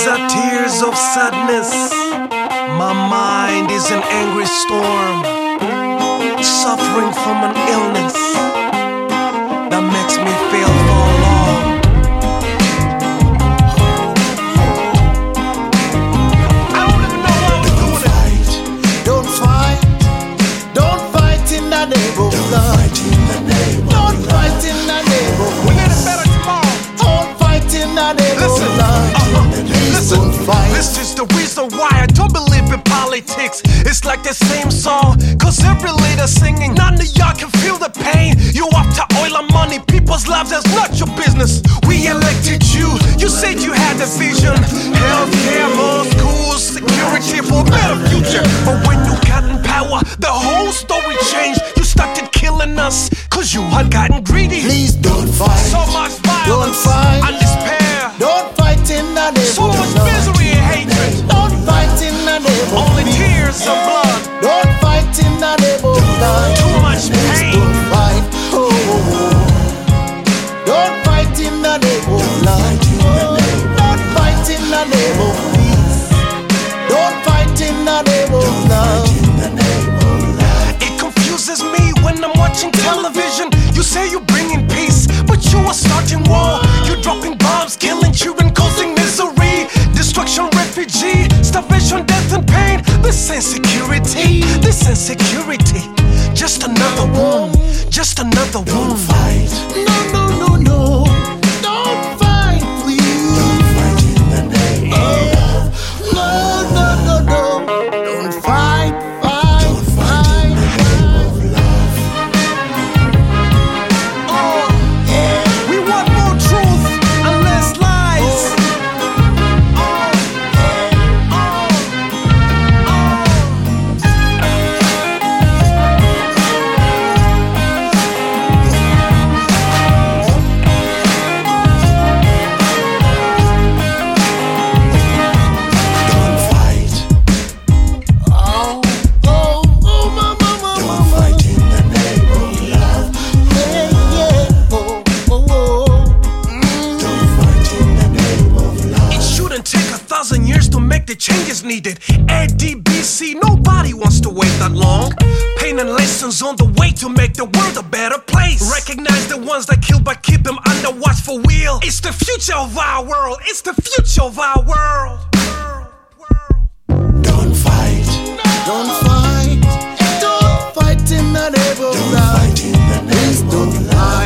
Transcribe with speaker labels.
Speaker 1: are tears of sadness. My mind is an angry storm, suffering from an illness that makes me feel forlorn. I don't even know why we're doing it.
Speaker 2: Don't fight, don't fight in the name of love. Don't fight in the name of
Speaker 1: We need a better tomorrow.
Speaker 2: Don't fight in the name of love.
Speaker 1: Listen,
Speaker 2: Don't fight.
Speaker 1: this is the reason why I don't believe in politics. It's like the same song, cause every leader singing. None of y'all can feel the pain. You after oil and money, people's lives, that's not your business. We elected you, you said you had a vision. Healthcare, more schools, security for a better future. But when you got in power, the whole story changed. You started killing us, cause you had gotten greedy.
Speaker 2: Please don't fight.
Speaker 1: So much
Speaker 2: Don't
Speaker 1: violence
Speaker 2: fight.
Speaker 1: and despair.
Speaker 2: Don't fight in the name
Speaker 1: So
Speaker 2: of
Speaker 1: much
Speaker 2: love.
Speaker 1: misery and hatred.
Speaker 2: Don't fight in the name of
Speaker 1: Only
Speaker 2: peace.
Speaker 1: tears and blood.
Speaker 2: Don't fight in the name of love.
Speaker 1: Too much
Speaker 2: Please
Speaker 1: pain.
Speaker 2: don't fight. Oh, don't fight in the name of love. Don't fight in the name of peace. Don't fight in the name of love.
Speaker 1: It confuses me when I'm watching television. You say you're bringing peace, but you are starting war. You're dropping bombs, killing children, causing misery, destruction, refugee, starvation, death and pain. This insecurity, this insecurity. Just another wound, just another wound.
Speaker 2: Fight. No, no, no, no. Don't fight, please. Don't fight in the name of love. No, no, no, no. Don't fight, fight. Don't fight in the name of love.
Speaker 1: Oh, we want more truth and less lies.
Speaker 2: Don't fight. Oh, oh, oh, mama, mama. Don't fight in the name of love. Yeah, yeah. Oh, oh, oh. Don't fight in the name of love.
Speaker 1: It shouldn't take 1,000 years to make the changes needed. ADBC, nobody wants to wait that long. Pain and lessons on the way to make the world a better place. Recognize the ones that kill, but keep them under watchful wheel. It's the future of our world. It's the future of our world.
Speaker 2: Don't fight. Don't fight. Don't fight in the name of love. Please don't fight.